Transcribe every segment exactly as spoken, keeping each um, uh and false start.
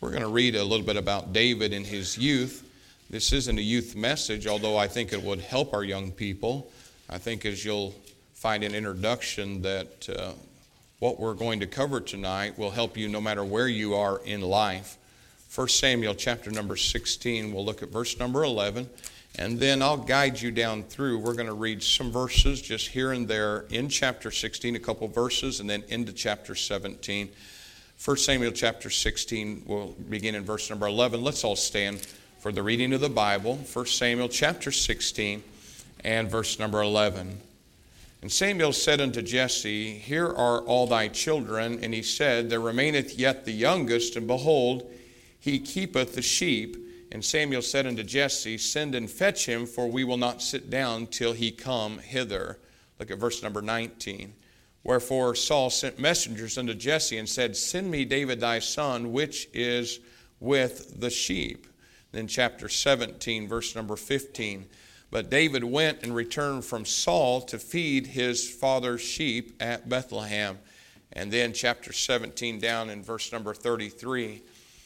We're going to read a little bit about David in his youth. This isn't a youth message, although I think it would help our young people. I think as you'll find an introduction that uh, what we're going to cover tonight will help you no matter where you are in life. First Samuel chapter number sixteen, we'll look at verse number eleven, and then I'll guide you down through. We're going to read some verses just here and there in chapter sixteen, a couple verses, and then into chapter seventeen. First Samuel chapter sixteen, we'll begin in verse number eleven. Let's all stand for the reading of the Bible. First Samuel chapter sixteen and verse number eleven. And Samuel said unto Jesse, Here are all thy children. And he said, There remaineth yet the youngest, and behold, he keepeth the sheep. And Samuel said unto Jesse, Send and fetch him, for we will not sit down till he come hither. Look at verse number nineteen. Wherefore Saul sent messengers unto Jesse and said, Send me David thy son, which is with the sheep. Then chapter seventeen, verse number fifteen. But David went and returned from Saul to feed his father's sheep at Bethlehem. And then chapter seventeen down in verse number thirty-three.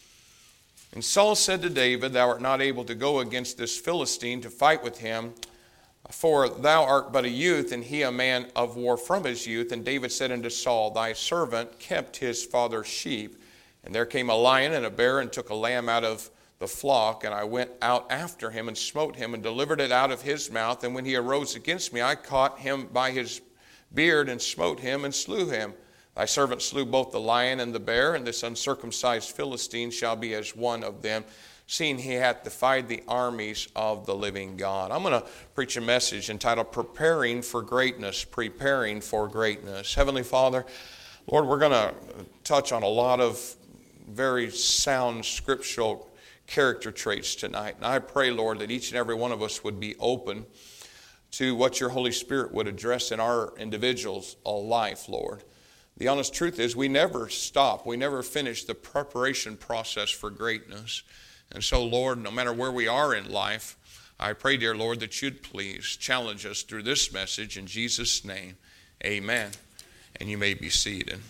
And Saul said to David, Thou art not able to go against this Philistine to fight with him, for thou art but a youth, and he a man of war from his youth. And David said unto Saul, Thy servant kept his father's sheep. And there came a lion and a bear, and took a lamb out of the flock. And I went out after him, and smote him, and delivered it out of his mouth. And when he arose against me, I caught him by his beard, and smote him, and slew him. Thy servant slew both the lion and the bear, and this uncircumcised Philistine shall be as one of them, seeing he hath defied the armies of the living God. I'm going to preach a message entitled Preparing for Greatness, Preparing for Greatness. Heavenly Father, Lord, we're going to touch on a lot of very sound scriptural character traits tonight. And I pray, Lord, that each and every one of us would be open to what your Holy Spirit would address in our individuals' life, Lord. The honest truth is we never stop. We never finish the preparation process for greatness. And so, Lord, no matter where we are in life, I pray, dear Lord, that you'd please challenge us through this message. In Jesus' name, amen. And you may be seated.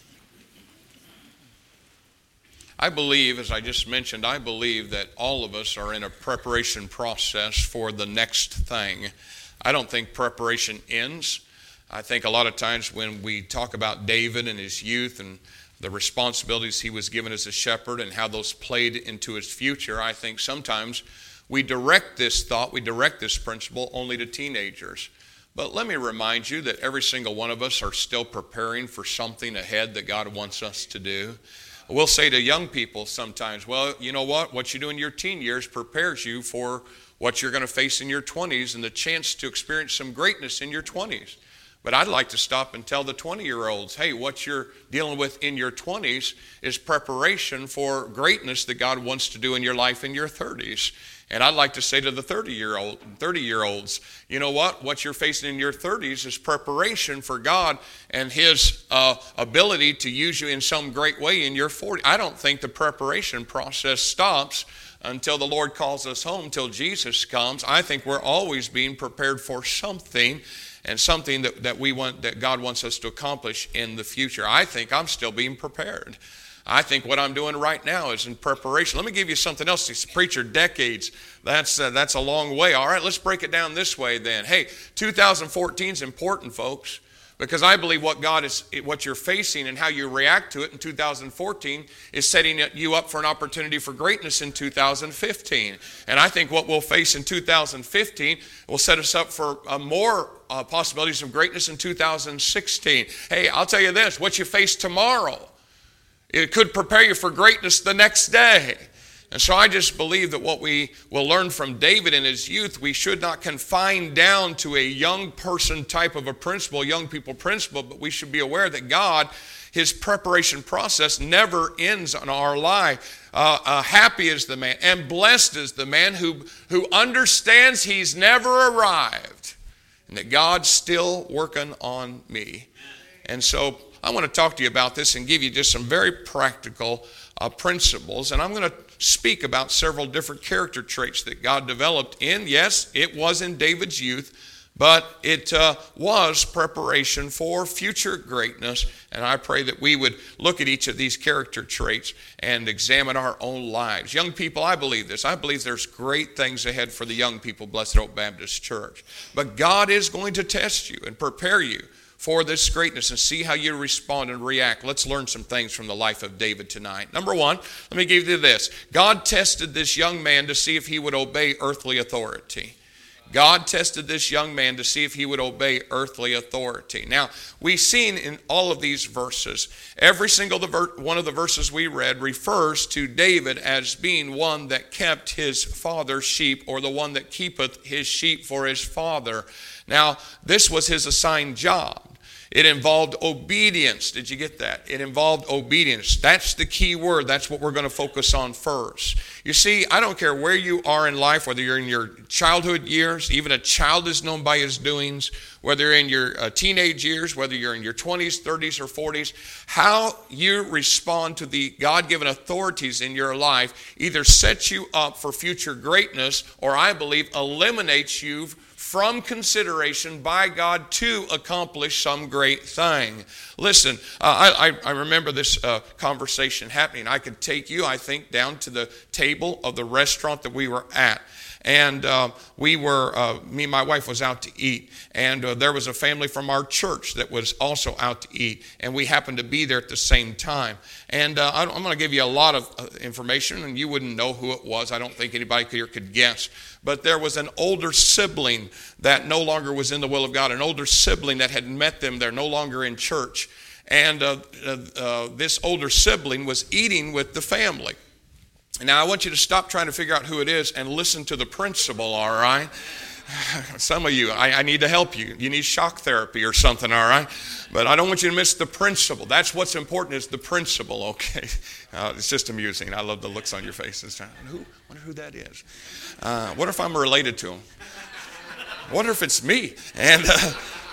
I believe, as I just mentioned, I believe that all of us are in a preparation process for the next thing. I don't think preparation ends. I think a lot of times when we talk about David and his youth and the responsibilities he was given as a shepherd and how those played into his future, I think sometimes we direct this thought, we direct this principle only to teenagers. But let me remind you that every single one of us are still preparing for something ahead that God wants us to do. We'll say to young people sometimes, well, you know what? What you do in your teen years prepares you for what you're going to face in your twenties and the chance to experience some greatness in your twenties. But I'd like to stop and tell the twenty-year-olds, hey, what you're dealing with in your twenties is preparation for greatness that God wants to do in your life in your thirties. And I'd like to say to the thirty-year-old, thirty-year-olds, you know what? What you're facing in your thirties is preparation for God and his uh, ability to use you in some great way in your forties. I don't think the preparation process stops until the Lord calls us home, till Jesus comes. I think we're always being prepared for something, and something that, that we want, that God wants us to accomplish in the future. I think I'm still being prepared. I think what I'm doing right now is in preparation. Let me give you something else. This preacher, decades, that's uh, that's a long way. All right, let's break it down this way then. Hey, two thousand fourteen is important, folks, because I believe what God is, what you're facing and how you react to it in two thousand fourteen is setting you up for an opportunity for greatness in two thousand fifteen. And I think what we'll face in two thousand fifteen will set us up for uh, more uh, possibilities of greatness in two thousand sixteen. Hey, I'll tell you this, what you face tomorrow, it could prepare you for greatness the next day. And so I just believe that what we will learn from David in his youth, we should not confine down to a young person type of a principle, young people principle, but we should be aware that God, his preparation process never ends on our life. Uh, uh, happy is the man and blessed is the man who, who understands he's never arrived and that God's still working on me. And so I want to talk to you about this and give you just some very practical uh, principles. And I'm going to speak about several different character traits that God developed in, yes, it was in David's youth, But it uh, was preparation for future greatness. And I pray that we would look at each of these character traits and examine our own lives. Young people, I believe this. I believe there's great things ahead for the young people, Blessed Hope Baptist Church. But God is going to test you and prepare you for this greatness and see how you respond and react. Let's learn some things from the life of David tonight. Number one, let me give you this. God tested this young man to see if he would obey earthly authority. God tested this young man to see if he would obey earthly authority. Now, we've seen in all of these verses, every single one of the verses we read refers to David as being one that kept his father's sheep, or the one that keepeth his sheep for his father. Now, this was his assigned job. It involved obedience. Did you get that? It involved obedience. That's the key word. That's what we're going to focus on first. You see, I don't care where you are in life, whether you're in your childhood years, even a child is known by his doings, whether you're in your uh, teenage years, whether you're in your twenties, thirties, or forties, how you respond to the God-given authorities in your life either sets you up for future greatness, or I believe eliminates you from consideration by God to accomplish some great thing. Listen, uh, I, I remember this uh, conversation happening. I could take you, I think, down to the table of the restaurant that we were at. And uh, we were, uh, me and my wife was out to eat. And uh, there was a family from our church that was also out to eat. And we happened to be there at the same time. And uh, I'm going to give you a lot of uh, information, and you wouldn't know who it was. I don't think anybody here could guess. But there was an older sibling that no longer was in the will of God, an older sibling that had met them. They're no longer in church. And uh, uh, uh, this older sibling was eating with the family. Now, I want you to stop trying to figure out who it is and listen to the principle, all right? Some of you, I, I need to help you. You need shock therapy or something, all right? But I don't want you to miss the principle. That's what's important, is the principle, okay? Uh, it's just amusing. I love the looks on your faces. Who? Wonder who that is. Uh, what if I'm related to him? Wonder if it's me. And uh,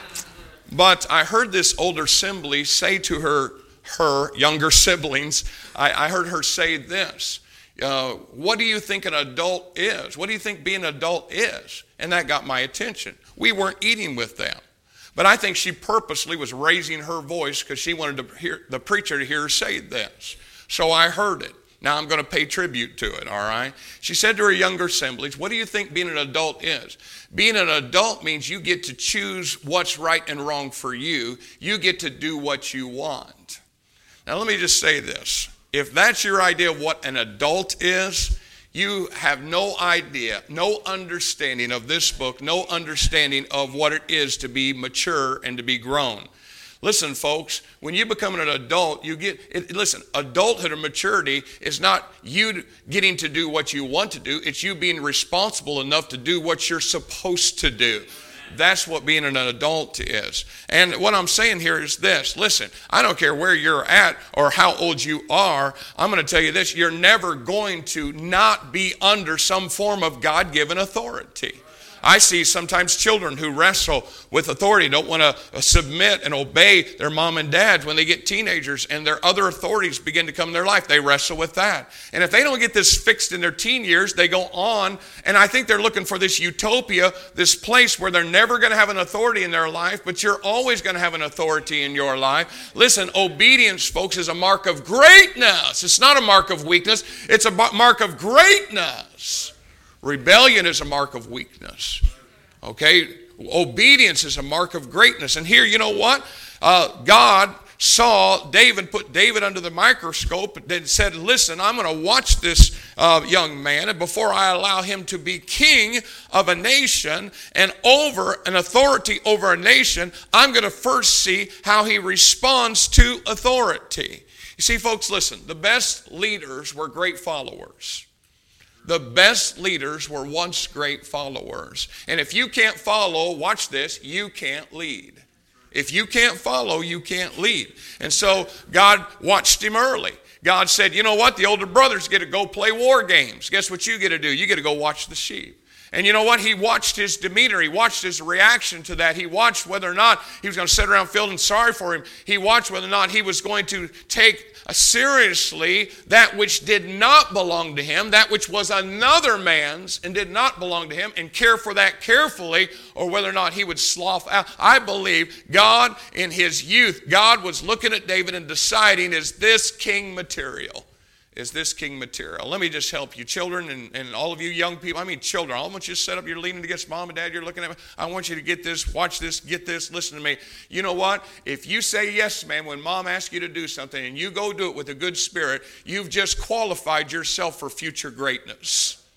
but I heard this older sibling say to her, her younger siblings, I, I heard her say this. Uh, what do you think an adult is? What do you think being an adult is? And that got my attention. We weren't eating with them. But I think she purposely was raising her voice because she wanted to hear the preacher to hear her say this. So I heard it. Now I'm going to pay tribute to it, all right? She said to her younger siblings, what do you think being an adult is? Being an adult means you get to choose what's right and wrong for you. You get to do what you want. Now let me just say this. If that's your idea of what an adult is, you have no idea, no understanding of this book, no understanding of what it is to be mature and to be grown. Listen, folks, when you become an adult, you get, it, listen, adulthood or maturity is not you getting to do what you want to do. It's you being responsible enough to do what you're supposed to do. That's what being an adult is. And what I'm saying here is this. Listen, I don't care where you're at or how old you are. I'm going to tell you this. You're never going to not be under some form of God-given authority. I see sometimes children who wrestle with authority, don't want to submit and obey their mom and dad when they get teenagers and their other authorities begin to come in their life. They wrestle with that. And if they don't get this fixed in their teen years, they go on. And I think they're looking for this utopia, this place where they're never going to have an authority in their life, but you're always going to have an authority in your life. Listen, obedience, folks, is a mark of greatness. It's not a mark of weakness. It's a mark of greatness. Rebellion is a mark of weakness, okay? Obedience is a mark of greatness. And here, you know what? Uh, God saw David, put David under the microscope and said, listen, I'm going to watch this uh, young man, and before I allow him to be king of a nation and over an authority over a nation, I'm going to first see how he responds to authority. You see, folks, listen, the best leaders were great followers. The best leaders were once great followers. And if you can't follow, watch this, you can't lead. If you can't follow, you can't lead. And so God watched him early. God said, you know what? The older brothers get to go play war games. Guess what you get to do? You get to go watch the sheep. And you know what? He watched his demeanor. He watched his reaction to that. He watched whether or not he was going to sit around feeling sorry for him. He watched whether or not he was going to take seriously that which did not belong to him, that which was another man's and did not belong to him, and care for that carefully, or whether or not he would slough out. I believe God in his youth, God was looking at David and deciding, is this king material? Is this king material? Let me just help you, children, and, and all of you young people. I mean, children, I want you to set up, you're leaning against mom and dad, you're looking at me. I want you to get this, watch this, get this, listen to me. You know what? If you say yes, man, when mom asks you to do something and you go do it with a good spirit, you've just qualified yourself for future greatness.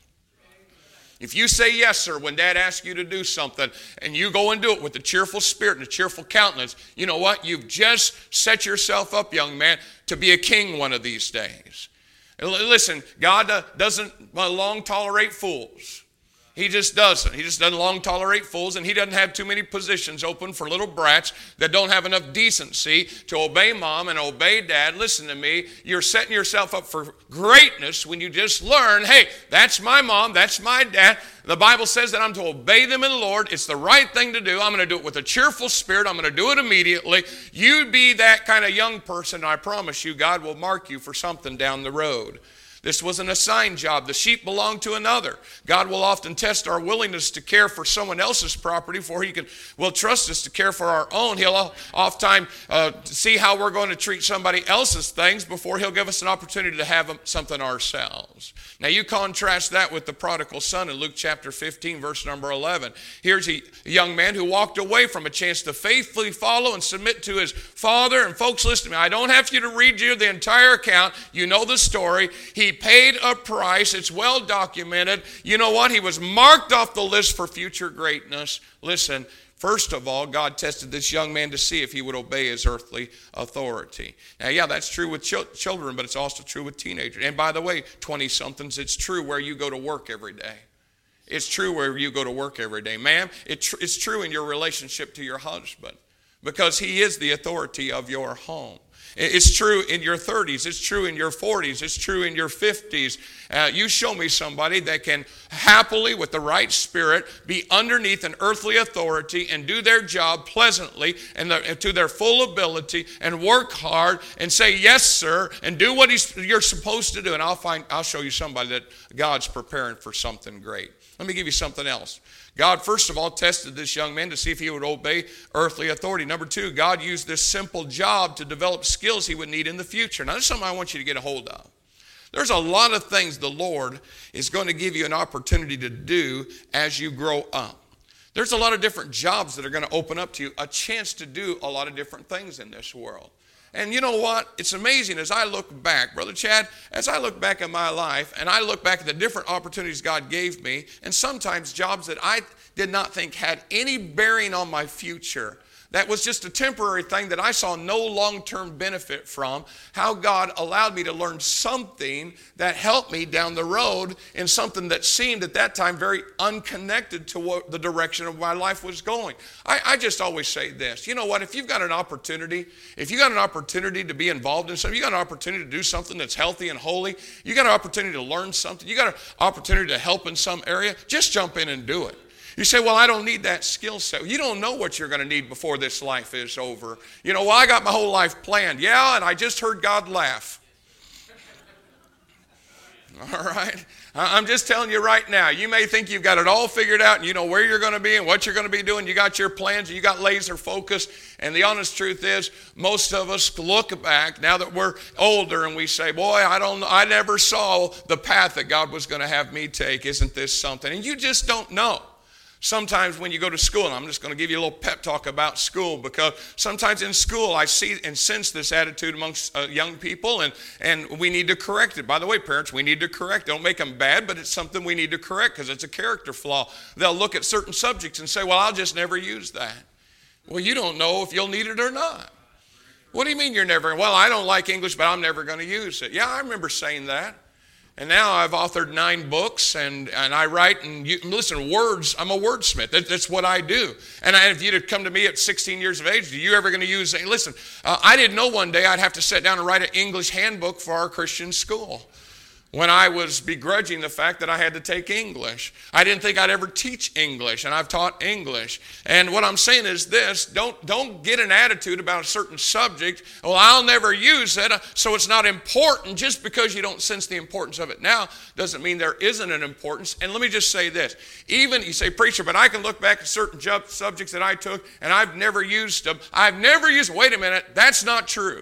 If you say yes, sir, when dad asks you to do something and you go and do it with a cheerful spirit and a cheerful countenance, you know what? You've just set yourself up, young man, to be a king one of these days. Listen, God doesn't long tolerate fools. He just doesn't. He just doesn't long tolerate fools, and he doesn't have too many positions open for little brats that don't have enough decency to obey mom and obey dad. Listen to me. You're setting yourself up for greatness when you just learn, hey, that's my mom, that's my dad. The Bible says that I'm to obey them in the Lord. It's the right thing to do. I'm going to do it with a cheerful spirit. I'm going to do it immediately. You be that kind of young person, I promise you, God will mark you for something down the road. This was an assigned job. The sheep belonged to another. God will often test our willingness to care for someone else's property before he can, will trust us to care for our own. He'll oftentimes uh, see how we're going to treat somebody else's things before he'll give us an opportunity to have something ourselves. Now you contrast that with the prodigal son in Luke chapter fifteen, verse number eleven. Here's a young man who walked away from a chance to faithfully follow and submit to his father. And folks, listen to me. I don't have you to read you the entire account. You know the story. He paid a price. It's well documented. You know what? He was marked off the list for future greatness. Listen, first of all, God tested this young man to see if he would obey his earthly authority. Now, yeah, that's true with ch- children, but it's also true with teenagers. And by the way, twenty-somethings, it's true where you go to work every day. It's true where you go to work every day. Ma'am, it tr- it's true in your relationship to your husband because he is the authority of your home. It's true in your thirties. It's true in your forties. It's true in your fifties. Uh, you show me somebody that can happily, with the right spirit, be underneath an earthly authority and do their job pleasantly and, the, and to their full ability and work hard and say, yes, sir, and do what he's, you're supposed to do. And I'll, find, I'll show you somebody that God's preparing for something great. Let me give you something else. God, first of all, tested this young man to see if he would obey earthly authority. Number two, God used this simple job to develop skills he would need in the future. Now, this is something I want you to get a hold of. There's a lot of things the Lord is going to give you an opportunity to do as you grow up. There's a lot of different jobs that are going to open up to you, a chance to do a lot of different things in this world. And you know what? It's amazing as I look back, Brother Chad, as I look back at my life and I look back at the different opportunities God gave me, and sometimes jobs that I did not think had any bearing on my future, that was just a temporary thing that I saw no long-term benefit from, how God allowed me to learn something that helped me down the road in something that seemed at that time very unconnected to what the direction of my life was going. I, I just always say this, you know what, if you've got an opportunity, if you got an opportunity to be involved in something, you got an opportunity to do something that's healthy and holy, you got an opportunity to learn something, you got an opportunity to help in some area, just jump in and do it. You say, well, I don't need that skill set. You don't know what you're going to need before this life is over. You know, well, I got my whole life planned. Yeah, and I just heard God laugh. All right? I'm just telling you right now, you may think you've got it all figured out and you know where you're going to be and what you're going to be doing. You got your plans and you got laser focus. And the honest truth is, most of us look back now that we're older and we say, boy, I don't I never saw the path that God was going to have me take. Isn't this something? And you just don't know. Sometimes when you go to school, and I'm just going to give you a little pep talk about school, because sometimes in school I see and sense this attitude amongst uh, young people, and, and we need to correct it. By the way, parents, we need to correct it. Don't make them bad, but it's something we need to correct because it's a character flaw. They'll look at certain subjects and say, well, I'll just never use that. Well, you don't know if you'll need it or not. What do you mean you're never? Well, I don't like English, but I'm never going to use it. Yeah, I remember saying that. And now I've authored nine books, and, and I write, and you, listen, words, I'm a wordsmith. That, that's what I do. And I, if you'd have come to me at sixteen years of age, are you ever going to use, listen, uh, I didn't know one day I'd have to sit down and write an English handbook for our Christian school. when I was begrudging the fact that I had to take English. I didn't think I'd ever teach English, and I've taught English. And what I'm saying is this, don't, don't get an attitude about a certain subject, well, I'll never use it, so it's not important. Just because you don't sense the importance of it now doesn't mean there isn't an importance. And let me just say this, even, you say, preacher, but I can look back at certain subjects that I took, and I've never used them. I've never used them. Wait a minute, that's not true.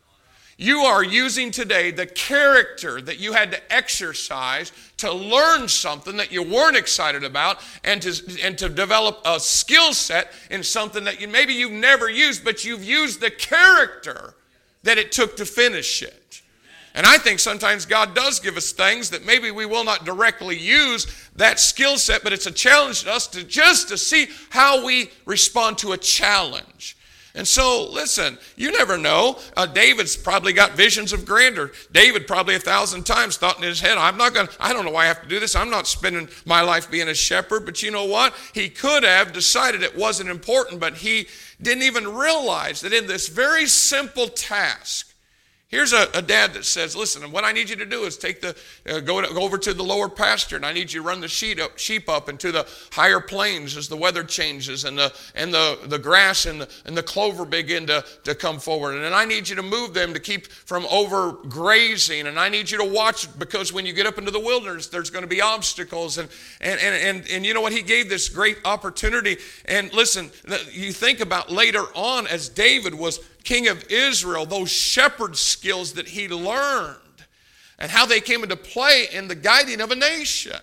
You are using today the character that you had to exercise to learn something that you weren't excited about, and to, and to develop a skill set in something that you, maybe you've never used, but you've used the character that it took to finish it. And I think sometimes God does give us things that maybe we will not directly use that skill set, but it's a challenge to us to just to see how we respond to a challenge. And so, listen, you never know. Uh, David's probably got visions of grandeur. David probably a thousand times thought in his head, I'm not going to, I don't know why I have to do this. I'm not spending my life being a shepherd. But you know what? He could have decided it wasn't important, but he didn't even realize that in this very simple task, here's a, a dad that says, listen, what I need you to do is take the, uh, go, to, go over to the lower pasture, and I need you to run the sheep up, sheep up into the higher plains as the weather changes and the and the, the grass and the, and the clover begin to, to come forward. And then I need you to move them to keep from overgrazing. And I need you to watch, because when you get up into the wilderness, there's going to be obstacles. And, and, and, and, and you know what? He gave this great opportunity. And listen, you think about later on as David was king of Israel, those shepherd skills that he learned and how they came into play in the guiding of a nation.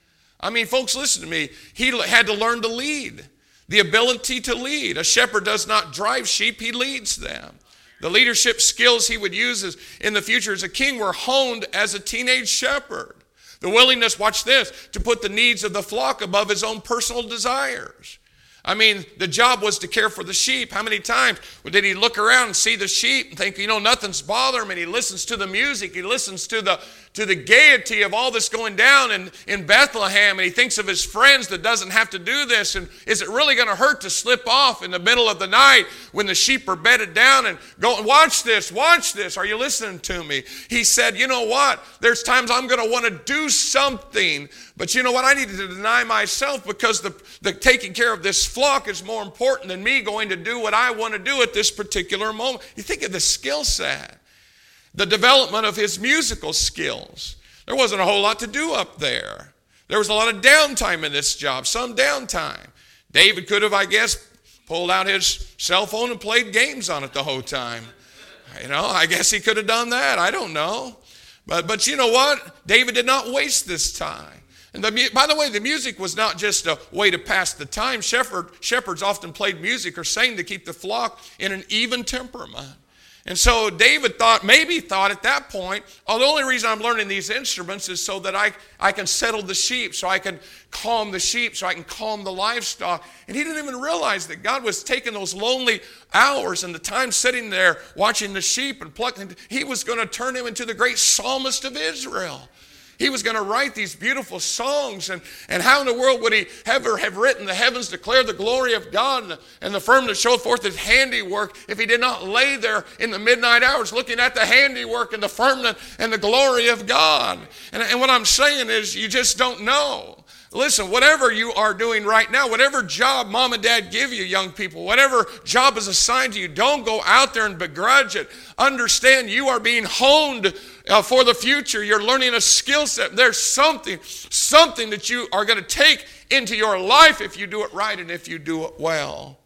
I mean, folks, listen to me. He had to learn to lead, the ability to lead. A shepherd does not drive sheep, he leads them. The leadership skills he would use as, in the future as a king were honed as a teenage shepherd. The willingness, watch this, to put the needs of the flock above his own personal desires. I mean, the job was to care for the sheep. How many times did he look around and see the sheep and think, you know, nothing's bothering him? And he listens to the music. He listens to the to the gaiety of all this going down in, in Bethlehem. And he thinks of his friends that doesn't have to do this. And is it really going to hurt to slip off in the middle of the night when the sheep are bedded down and go, watch this, watch this. Are you listening to me? He said, you know what? There's times I'm going to want to do something. But you know what? I need to deny myself, because the, the taking care of this flock is more important than me going to do what I want to do at this particular moment. You think of the skill set, the development of his musical skills. There wasn't a whole lot to do up there. There was a lot of downtime in this job, some downtime. David could have, I guess, pulled out his cell phone and played games on it the whole time. You know, I guess he could have done that. I don't know. But, but you know what? David did not waste this time. And the, by the way, the music was not just a way to pass the time. Shepherd, shepherds often played music or sang to keep the flock in an even temperament. And so David thought, maybe thought at that point, oh, the only reason I'm learning these instruments is so that I, I can settle the sheep, so I can calm the sheep, so I can calm the livestock. And he didn't even realize that God was taking those lonely hours and the time sitting there watching the sheep and plucking. He was going to turn him into the great psalmist of Israel. He was going to write these beautiful songs. And, and how in the world would he ever have written, the heavens declare the glory of God, and the, and the firmament showeth forth his handiwork, if he did not lay there in the midnight hours looking at the handiwork and the firmament and the glory of God? And, and what I'm saying is, you just don't know. Listen, whatever you are doing right now, whatever job mom and dad give you, young people, whatever job is assigned to you, don't go out there and begrudge it. Understand you are being honed uh, for the future. You're learning a skill set. There's something, something that you are going to take into your life if you do it right and if you do it well.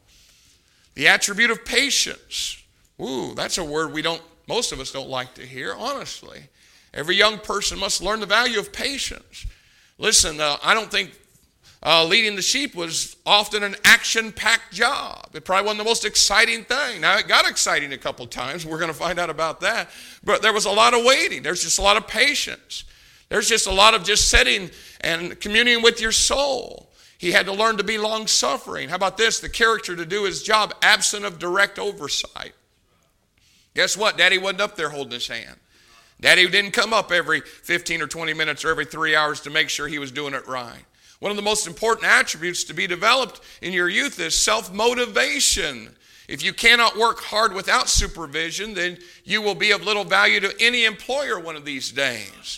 The attribute of patience. Ooh, that's a word we don't, most of us don't like to hear, honestly. Every young person must learn the value of patience. Listen, uh, I don't think uh, leading the sheep was often an action-packed job. It probably wasn't the most exciting thing. Now, it got exciting a couple times. We're going to find out about that. But there was a lot of waiting. There's just a lot of patience. There's just a lot of just sitting and communing with your soul. He had to learn to be long-suffering. How about this? The character to do his job absent of direct oversight. Guess what? Daddy wasn't up there holding his hand. Daddy didn't come up every fifteen or twenty minutes or every three hours to make sure he was doing it right. One of the most important attributes to be developed in your youth is self-motivation. If you cannot work hard without supervision, then you will be of little value to any employer one of these days.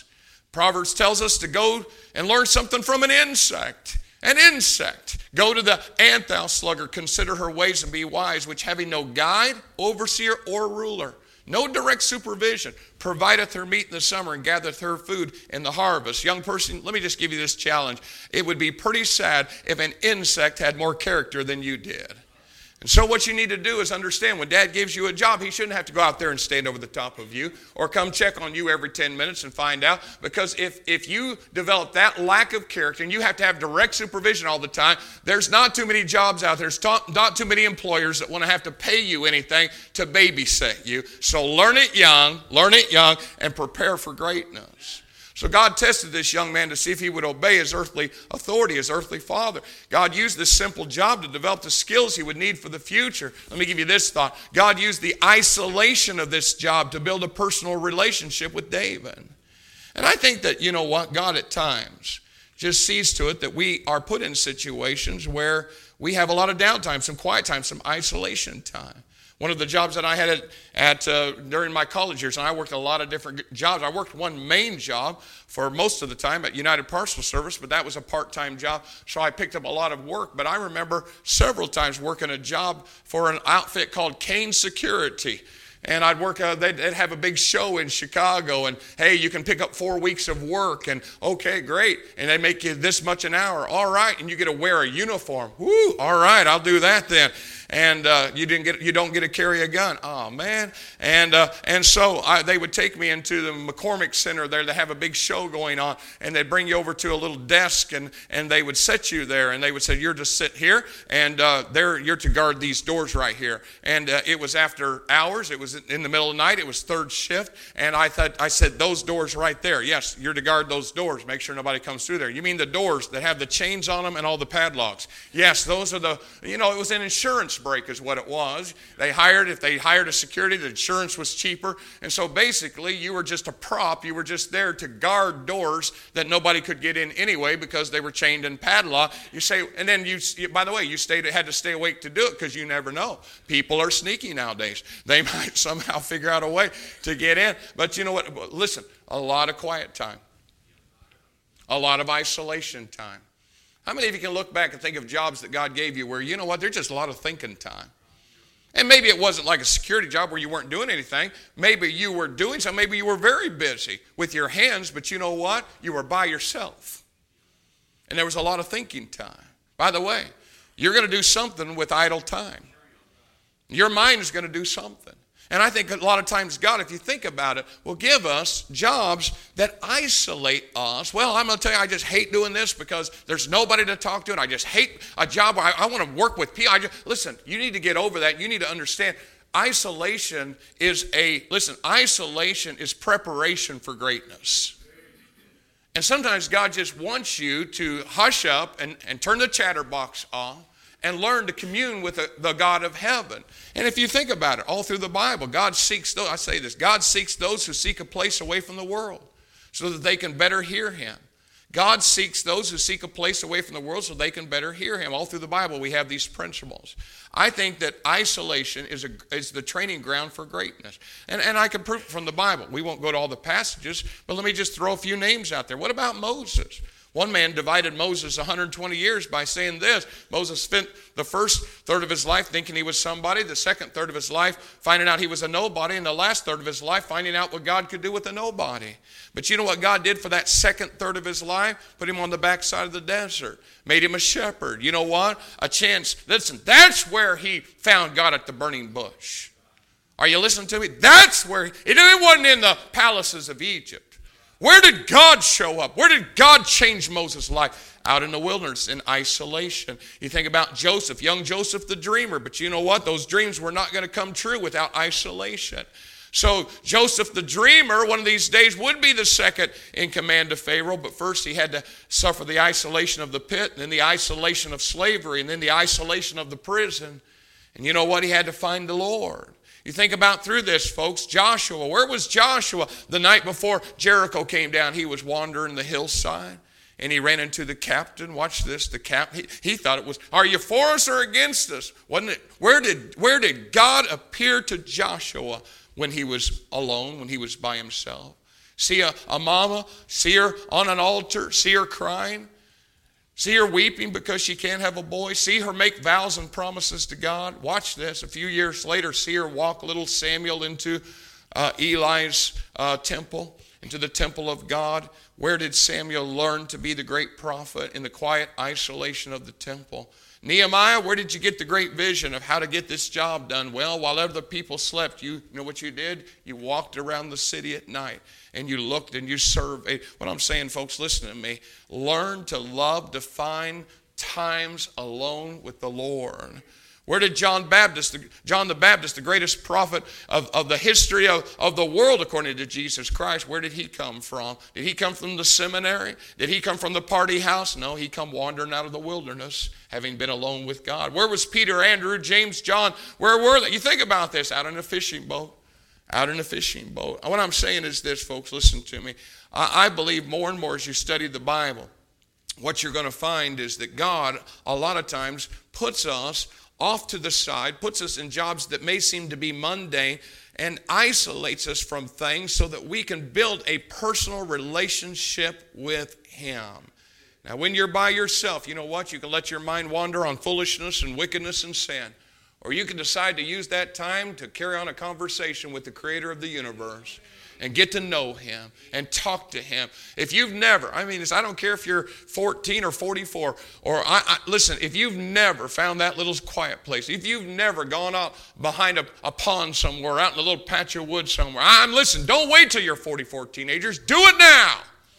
Proverbs tells us to go and learn something from an insect. An insect. Go to the ant, thou sluggard, consider her ways and be wise, which having no guide, overseer, or ruler, no direct supervision, provideth her meat in the summer and gathereth her food in the harvest. Young person, let me just give you this challenge. It would be pretty sad if an insect had more character than you did. And so what you need to do is understand when Dad gives you a job, he shouldn't have to go out there and stand over the top of you or come check on you every ten minutes and find out. Because if, if you develop that lack of character and you have to have direct supervision all the time, there's not too many jobs out there. There's not too many employers that want to have to pay you anything to babysit you. So learn it young, learn it young, and prepare for greatness. So God tested this young man to see if he would obey his earthly authority, his earthly father. God used this simple job to develop the skills he would need for the future. Let me give you this thought. God used the isolation of this job to build a personal relationship with David. And I think that, you know what, God at times just sees to it that we are put in situations where we have a lot of downtime, some quiet time, some isolation time. One of the jobs that I had at, at uh, during my college years, and I worked a lot of different jobs. I worked one main job for most of the time at United Parcel Service, but that was a part-time job, so I picked up a lot of work. But I remember several times working a job for an outfit called Kane Security. And I'd work, uh, they'd, they'd have a big show in Chicago, and hey, you can pick up four weeks of work, and okay, great. And they make you this much an hour. All right, and you get to wear a uniform. Woo, all right, I'll do that then. And uh, you didn't get, you don't get to carry a gun. Oh man! And uh, and so I, they would take me into the McCormick Center there. They have a big show going on, and they'd bring you over to a little desk, and, and they would set you there, and they would say, "You're to sit here, and uh, there you're to guard these doors right here." And uh, it was after hours. It was in the middle of the night. It was third shift, and I thought I said, "Those doors right there. Yes, you're to guard those doors. Make sure nobody comes through there." You mean the doors that have the chains on them and all the padlocks? Yes, those are the. You know, it was an insurance break is what it was. They hired, if they hired a security, the insurance was cheaper. And so basically you were just a prop. You were just there to guard doors that nobody could get in anyway because they were chained and padlocked. You say, and then you, by the way, you stayed, had to stay awake to do it because you never know. People are sneaky nowadays. They might somehow figure out a way to get in. But you know what? Listen, a lot of quiet time. A lot of isolation time. How many of you can look back and think of jobs that God gave you where, you know what, there's just a lot of thinking time? And maybe it wasn't like a security job where you weren't doing anything. Maybe you were doing something. Maybe you were very busy with your hands, but you know what? You were by yourself. And there was a lot of thinking time. By the way, you're going to do something with idle time. Your mind is going to do something. And I think a lot of times God, if you think about it, will give us jobs that isolate us. Well, I'm going to tell you, I just hate doing this because there's nobody to talk to, and I just hate a job where I, I want to work with people. I just, listen, you need to get over that. You need to understand isolation is a, listen, isolation is preparation for greatness. And sometimes God just wants you to hush up and, and turn the chatterbox off and learn to commune with the, the God of heaven. And if you think about it, all through the Bible, God seeks those, I say this, God seeks those who seek a place away from the world so that they can better hear him. God seeks those who seek a place away from the world so they can better hear him. All through the Bible, we have these principles. I think that isolation is, a, is the training ground for greatness. And, and I can prove it from the Bible. We won't go to all the passages, but let me just throw a few names out there. What about Moses? One man divided Moses one hundred twenty years by saying this. Moses spent the first third of his life thinking he was somebody, the second third of his life finding out he was a nobody, and the last third of his life finding out what God could do with a nobody. But you know what God did for that second third of his life? Put him on the backside of the desert, made him a shepherd. You know what? A chance. Listen, that's where he found God at the burning bush. Are you listening to me? That's where, he, it wasn't in the palaces of Egypt. Where did God show up? Where did God change Moses' life? Out in the wilderness, in isolation. You think about Joseph, young Joseph the dreamer, but you know what? Those dreams were not going to come true without isolation. So Joseph the dreamer, one of these days, would be the second in command of Pharaoh, but first he had to suffer the isolation of the pit, and then the isolation of slavery, and then the isolation of the prison. And you know what? He had to find the Lord. You think about through this, folks, Joshua. Where was Joshua the night before Jericho came down? He was wandering the hillside, and he ran into the captain. Watch this. The cap. He, he thought it was, are you for us or against us? Wasn't it? Where did, where did God appear to Joshua when he was alone, when he was by himself? See a, a mama, see her on an altar, see her crying, see her weeping because she can't have a boy, see her make vows and promises to God. Watch this. A few years later, see her walk little Samuel into uh, Eli's uh, temple, into the temple of God. Where did Samuel learn to be the great prophet? In the quiet isolation of the temple. Nehemiah, where did you get the great vision of how to get this job done? Well, while other people slept, you, you know what you did? You walked around the city at night and you looked and you surveyed. What I'm saying, folks, listen to me. Learn to love, to find times alone with the Lord. Where did John Baptist, John the Baptist, the greatest prophet of, of the history of, of the world according to Jesus Christ, where did he come from? Did he come from the seminary? Did he come from the party house? No, he come wandering out of the wilderness, having been alone with God. Where was Peter, Andrew, James, John? Where were they? You think about this, out in a fishing boat. Out in a fishing boat. What I'm saying is this, folks, listen to me. I, I believe more and more as you study the Bible, what you're going to find is that God, a lot of times, puts us off to the side, puts us in jobs that may seem to be mundane, and isolates us from things so that we can build a personal relationship with Him. Now, when you're by yourself, you know what? You can let your mind wander on foolishness and wickedness and sin. Or you can decide to use that time to carry on a conversation with the Creator of the universe and get to know Him and talk to Him. If you've never, I mean, it's, I don't care if you're fourteen or forty-four, or I, I, listen, if you've never found that little quiet place, if you've never gone out behind a, a pond somewhere, out in a little patch of wood somewhere, I'm listen, don't wait till you're forty-four, teenagers. Do it now.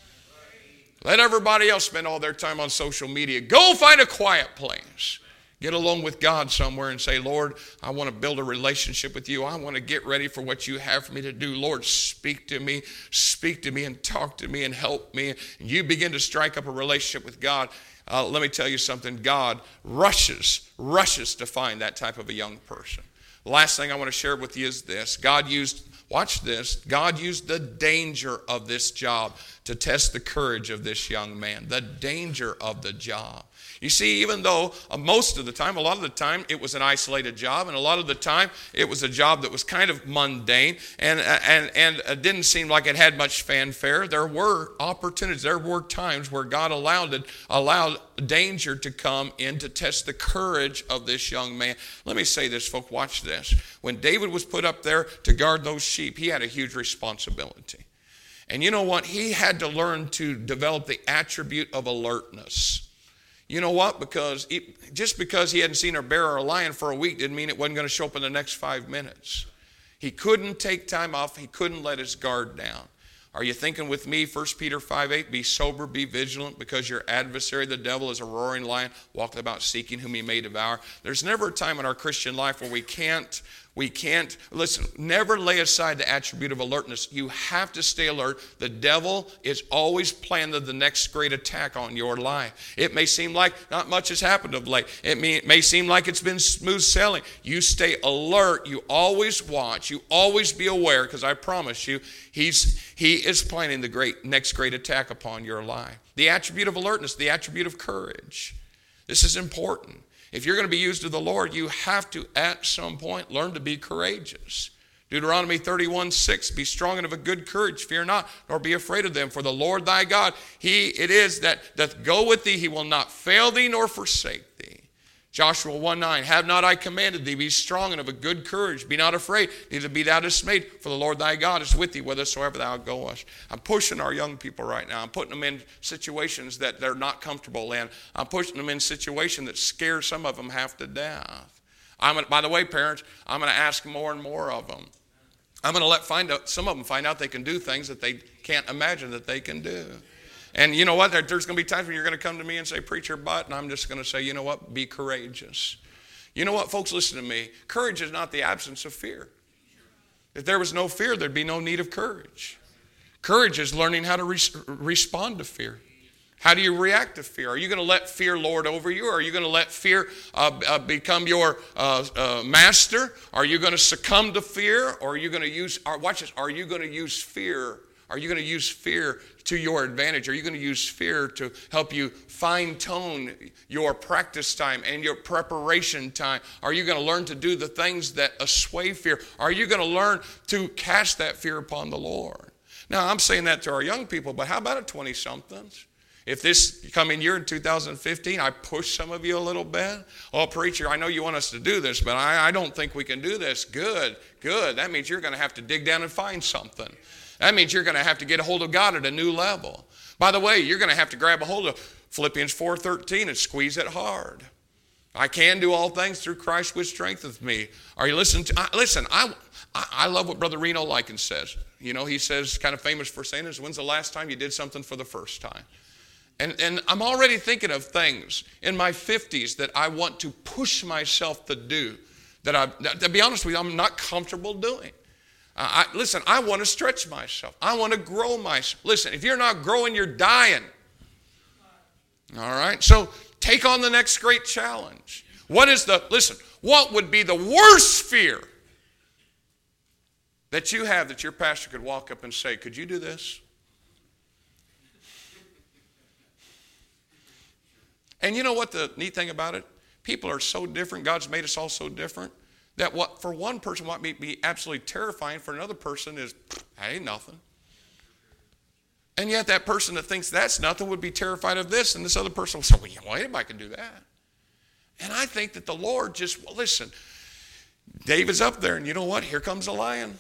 Let everybody else spend all their time on social media. Go find a quiet place. Get alone with God somewhere and say, Lord, I want to build a relationship with you. I want to get ready for what you have for me to do. Lord, speak to me. Speak to me and talk to me and help me. And you begin to strike up a relationship with God. Uh, let me tell you something. God rushes, rushes to find that type of a young person. The last thing I want to share with you is this. God used, watch this, God used the danger of this job to test the courage of this young man. The danger of the job. You see, even though uh, most of the time, a lot of the time, it was an isolated job, and a lot of the time, it was a job that was kind of mundane, and and and it didn't seem like it had much fanfare. There were opportunities, there were times where God allowed it, allowed danger to come in to test the courage of this young man. Let me say this, folks. Watch this. When David was put up there to guard those sheep, he had a huge responsibility. And you know what? He had to learn to develop the attribute of alertness. You know what? Because it, just because he hadn't seen a bear or a lion for a week didn't mean it wasn't going to show up in the next five minutes. He couldn't take time off. He couldn't let his guard down. Are you thinking with me, First Peter five eight, be sober, be vigilant, because your adversary, the devil, is a roaring lion, walking about seeking whom he may devour. There's never a time in our Christian life where we can't We can't, listen, never lay aside the attribute of alertness. You have to stay alert. The devil is always planning the next great attack on your life. It may seem like not much has happened of late. It may, it may seem like it's been smooth sailing. You stay alert. You always watch. You always be aware, because I promise you, he's, he is planning the great next great attack upon your life. The attribute of alertness, the attribute of courage. This is important. If you're going to be used of the Lord, you have to, at some point, learn to be courageous. Deuteronomy thirty-one six, be strong and of a good courage, fear not, nor be afraid of them. For the Lord thy God, he it is that doth go with thee. He will not fail thee nor forsake thee. Joshua one nine, have not I commanded thee, be strong and of a good courage, be not afraid, neither be thou dismayed, for the Lord thy God is with thee whithersoever thou goest. I'm pushing our young people right now. I'm putting them in situations that they're not comfortable in. I'm pushing them in situations that scare some of them half to death. I'm gonna, by the way, parents, I'm going to ask more and more of them. I'm going to let find out, some of them find out they can do things that they can't imagine that they can do. And you know what? There's going to be times when you're going to come to me and say, preacher, but, and I'm just going to say, you know what? Be courageous. You know what, folks? Listen to me. Courage is not the absence of fear. If there was no fear, there'd be no need of courage. Courage is learning how to re- respond to fear. How do you react to fear? Are you going to let fear lord over you? Or are you going to let fear uh, uh, become your uh, uh, master? Are you going to succumb to fear? Or are you going to use, or watch this, are you going to use fear? Are you going to use fear to your advantage? Are you going to use fear to help you fine-tune your practice time and your preparation time? Are you going to learn to do the things that assuage fear? Are you going to learn to cast that fear upon the Lord? Now, I'm saying that to our young people, but how about at twenty-somethings? If this coming year in two thousand fifteen, I push some of you a little bit. Oh, preacher, I know you want us to do this, but I, I don't think we can do this. Good, good. That means you're going to have to dig down and find something. That means you're going to have to get a hold of God at a new level. By the way, you're going to have to grab a hold of Philippians four thirteen and squeeze it hard. I can do all things through Christ which strengtheneth me. Are you listening to? I, listen, I, I love what Brother Reno Likens says. You know, he says, kind of famous for saying this, when's the last time you did something for the first time? And, and I'm already thinking of things in my fifties that I want to push myself to do, that I, to be honest with you, I'm not comfortable doing. Uh, I, listen, I want to stretch myself. I want to grow myself. Listen, if you're not growing, you're dying. All right? So take on the next great challenge. What is the, listen, what would be the worst fear that you have that your pastor could walk up and say, could you do this? And you know what the neat thing about it? People are so different. God's made us all so different that what for one person might be, be absolutely terrifying, for another person is, that ain't nothing. And yet that person that thinks that's nothing would be terrified of this, and this other person will say, well, yeah, well, anybody can do that. And I think that the Lord just, well, listen, David's up there, and you know what? Here comes a lion.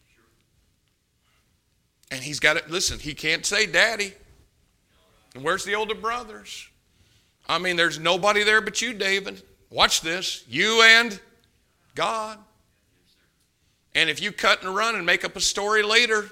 And he's got it, listen, he can't say daddy. And where's the older brothers? I mean, there's nobody there but you, David. Watch this. You and God. And if you cut and run and make up a story later,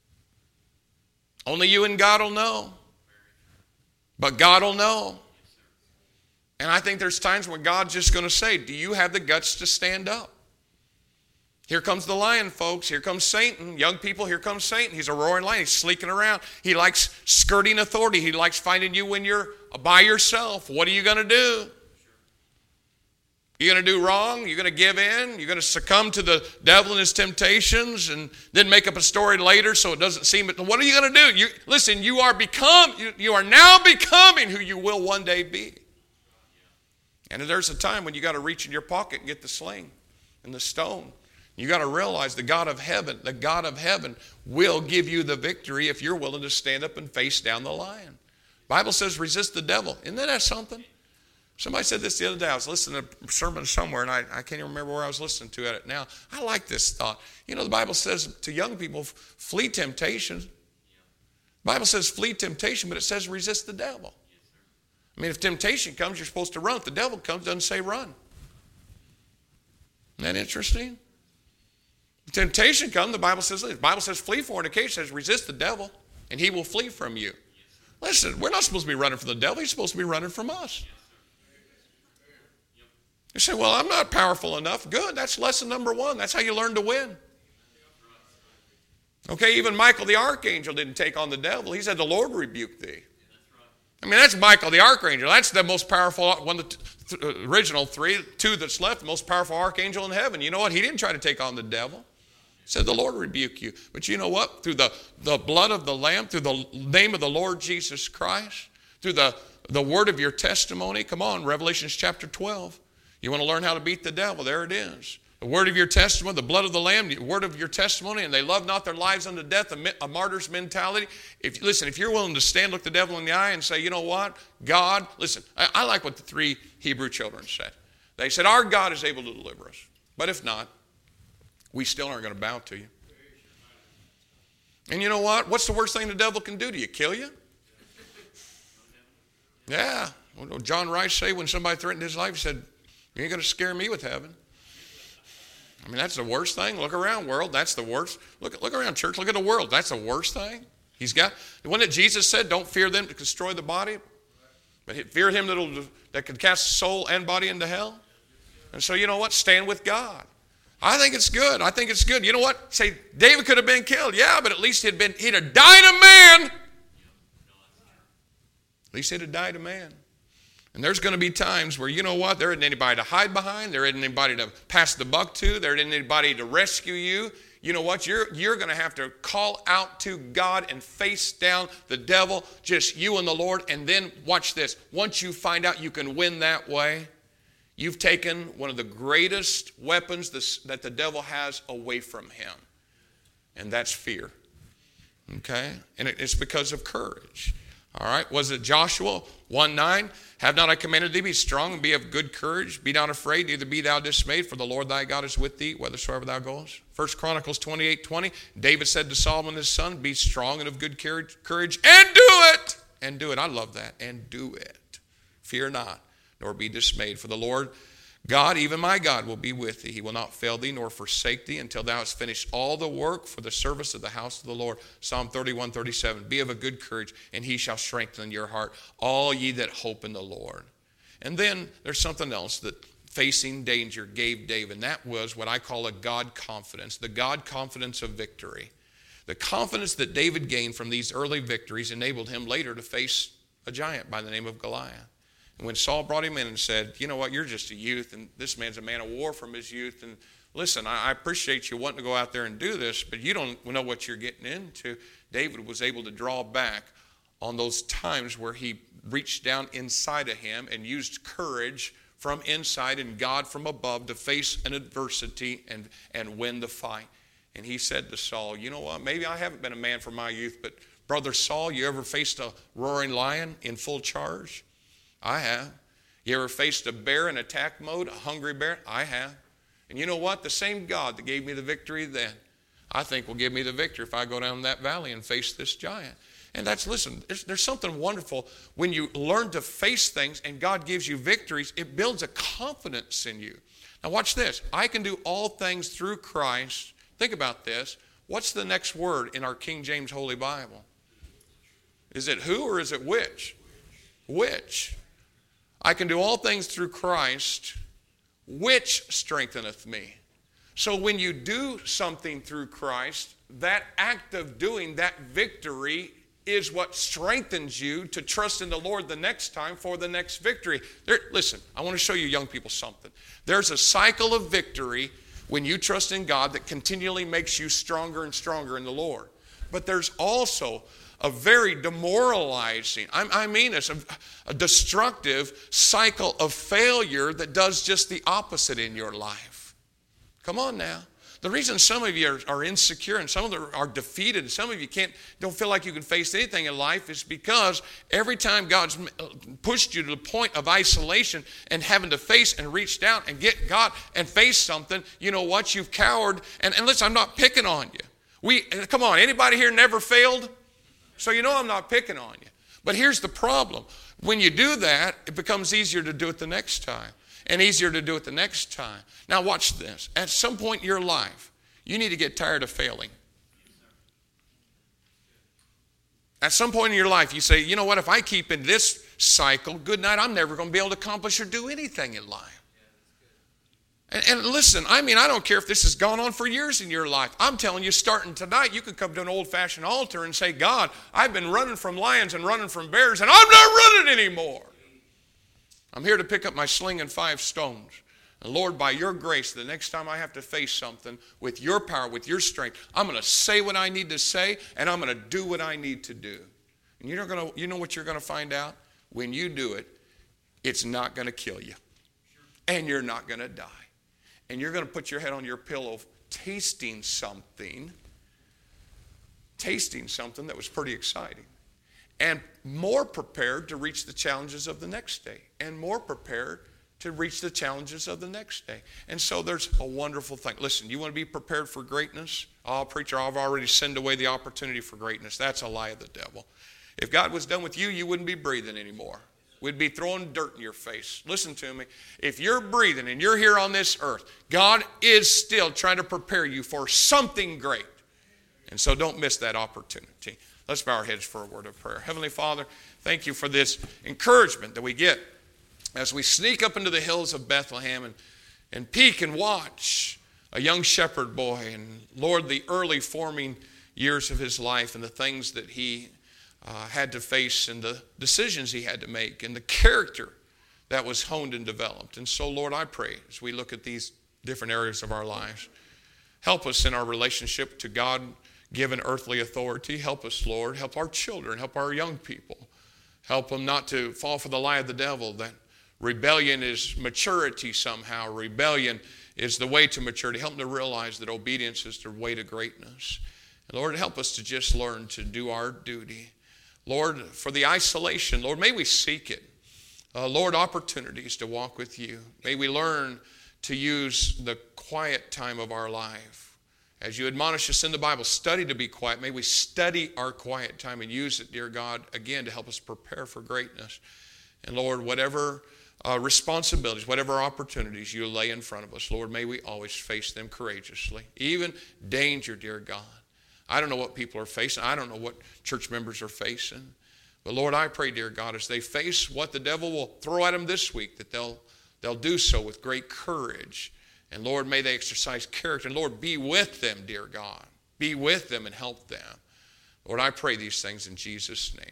only you and God will know. But God will know. And I think there's times when God's just going to say, do you have the guts to stand up? Here comes the lion, folks. Here comes Satan. Young people, here comes Satan. He's a roaring lion. He's sleeking around. He likes skirting authority. He likes finding you when you're by yourself. What are you going to do? You're going to do wrong? You're going to give in? You're going to succumb to the devil and his temptations and then make up a story later so it doesn't seem it? What are you going to do? You, listen, you are become, you, you are now becoming who you will one day be. And there's a time when you got to reach in your pocket and get the sling and the stone. You got to realize the God of heaven, the God of heaven will give you the victory if you're willing to stand up and face down the lion. The Bible says resist the devil. Isn't that something? Somebody said this the other day. I was listening to a sermon somewhere, and I, I can't even remember where I was listening to it now. I like this thought. You know, the Bible says to young people, flee temptation. The Bible says flee temptation, but it says resist the devil. I mean, if temptation comes, you're supposed to run. If the devil comes, it doesn't say run. Isn't that interesting? If temptation comes, the Bible says, the Bible says flee fornication, it says resist the devil, and he will flee from you. Listen, we're not supposed to be running from the devil. He's supposed to be running from us. You say, well, I'm not powerful enough. Good, that's lesson number one. That's how you learn to win. Okay, even Michael the archangel didn't take on the devil. He said, the Lord rebuked thee. I mean, that's Michael the archangel. That's the most powerful, one of the th- original three, two that's left, the most powerful archangel in heaven. You know what? He didn't try to take on the devil. He said, the Lord rebuke you. But you know what? Through the, the blood of the Lamb, through the name of the Lord Jesus Christ, through the, the word of your testimony, come on, Revelation chapter twelve. You want to learn how to beat the devil? There it is. The word of your testimony, the blood of the Lamb, the word of your testimony, and they love not their lives unto death, a, a martyr's mentality. If listen, if you're willing to stand, look the devil in the eye and say, you know what? God, listen, I, I like what the three Hebrew children said. They said, our God is able to deliver us. But if not, we still aren't going to bow to you. And you know what? What's the worst thing the devil can do to you? Kill you? Yeah. What did John Rice say when somebody threatened his life? He said, you ain't going to scare me with heaven. I mean, that's the worst thing. Look around, world. That's the worst. Look, look around, church. Look at the world. That's the worst thing. He's got the one that Jesus said, don't fear them to destroy the body, but fear him that'll, that can cast soul and body into hell. And so, you know what? Stand with God. I think it's good. I think it's good. You know what? Say, David could have been killed. Yeah, but at least he'd been, he'd have died a man. At least he'd have died a man. And there's going to be times where, you know what, there isn't anybody to hide behind. There isn't anybody to pass the buck to. There isn't anybody to rescue you. You know what, you're, you're going to have to call out to God and face down the devil, just you and the Lord. And then watch this. Once you find out you can win that way, you've taken one of the greatest weapons this, that the devil has away from him. And that's fear. Okay? And it, it's because of courage. All right? Was it Joshua one nine? Have not I commanded thee, be strong and be of good courage. Be not afraid, neither be thou dismayed, for the Lord thy God is with thee, whithersoever thou goest. First Chronicles twenty-eight twenty. David said to Solomon his son, be strong and of good courage, and do it. And do it. I love that. And do it. Fear not, nor be dismayed, for the Lord God, even my God, will be with thee. He will not fail thee nor forsake thee until thou hast finished all the work for the service of the house of the Lord. Psalm thirty-one thirty-seven. Be of a good courage, and he shall strengthen your heart, all ye that hope in the Lord. And then there's something else that facing danger gave David, and that was what I call a God confidence, the God confidence of victory. The confidence that David gained from these early victories enabled him later to face a giant by the name of Goliath. And when Saul brought him in and said, you know what, you're just a youth, and this man's a man of war from his youth, and listen, I appreciate you wanting to go out there and do this, but you don't know what you're getting into. David was able to draw back on those times where he reached down inside of him and used courage from inside and God from above to face an adversity and, and win the fight. And he said to Saul, you know what, maybe I haven't been a man from my youth, but Brother Saul, you ever faced a roaring lion in full charge? I have. You ever faced a bear in attack mode, a hungry bear? I have. And you know what? The same God that gave me the victory then, I think will give me the victory if I go down that valley and face this giant. And that's, listen, there's, there's something wonderful when you learn to face things and God gives you victories. It builds a confidence in you. Now watch this. I can do all things through Christ. Think about this. What's the next word in our King James Holy Bible? Is it who or is it which? Which. I can do all things through Christ, which strengtheneth me. So when you do something through Christ, that act of doing, that victory, is what strengthens you to trust in the Lord the next time for the next victory. There, listen, I want to show you young people something. There's a cycle of victory when you trust in God that continually makes you stronger and stronger in the Lord. But there's also a very demoralizing, I, I mean it's a, a destructive cycle of failure that does just the opposite in your life. Come on now. The reason some of you are, are insecure and some of you are defeated and some of you can't, don't feel like you can face anything in life is because every time God's pushed you to the point of isolation and having to face and reach down and get God and face something, you know what, you've cowered. And, and listen, I'm not picking on you. We, come on, anybody here never failed? So you know I'm not picking on you. But here's the problem. When you do that, it becomes easier to do it the next time. And easier to do it the next time. Now watch this. At some point in your life, you need to get tired of failing. At some point in your life, you say, you know what, if I keep in this cycle, good night, I'm never going to be able to accomplish or do anything in life. And, and listen, I mean, I don't care if this has gone on for years in your life. I'm telling you, starting tonight, you could come to an old-fashioned altar and say, God, I've been running from lions and running from bears, and I'm not running anymore. I'm here to pick up my sling and five stones. And Lord, by your grace, the next time I have to face something with your power, with your strength, I'm going to say what I need to say, and I'm going to do what I need to do. And you're going to, you know what you're going to find out? When you do it, it's not going to kill you. And you're not going to die. And you're going to put your head on your pillow tasting something, tasting something that was pretty exciting. And more prepared to reach the challenges of the next day. And more prepared to reach the challenges of the next day. And so there's a wonderful thing. Listen, you want to be prepared for greatness? Oh, preacher, I've already sent away the opportunity for greatness. That's a lie of the devil. If God was done with you, you wouldn't be breathing anymore. We'd be throwing dirt in your face. Listen to me. If you're breathing and you're here on this earth, God is still trying to prepare you for something great. And so don't miss that opportunity. Let's bow our heads for a word of prayer. Heavenly Father, thank you for this encouragement that we get as we sneak up into the hills of Bethlehem and, and peek and watch a young shepherd boy and, Lord, the early forming years of his life and the things that he uh, had to face and the decisions he had to make and the character that was honed and developed. And so, Lord, I pray as we look at these different areas of our lives, help us in our relationship to God given earthly authority. Help us, Lord. Help our children. Help our young people. Help them not to fall for the lie of the devil that rebellion is maturity somehow. Rebellion is the way to maturity. Help them to realize that obedience is the way to greatness. And Lord, help us to just learn to do our duty. Lord, for the isolation, Lord, may we seek it. Uh, Lord, opportunities to walk with you. May we learn to use the quiet time of our life. As you admonish us in the Bible, study to be quiet. May we study our quiet time and use it, dear God, again, to help us prepare for greatness. And Lord, whatever uh, responsibilities, whatever opportunities you lay in front of us, Lord, may we always face them courageously. Even danger, dear God. I don't know what people are facing. I don't know what church members are facing. But Lord, I pray, dear God, as they face what the devil will throw at them this week, that they'll, they'll do so with great courage. And Lord, may they exercise character. And Lord, be with them, dear God. Be with them and help them. Lord, I pray these things in Jesus' name.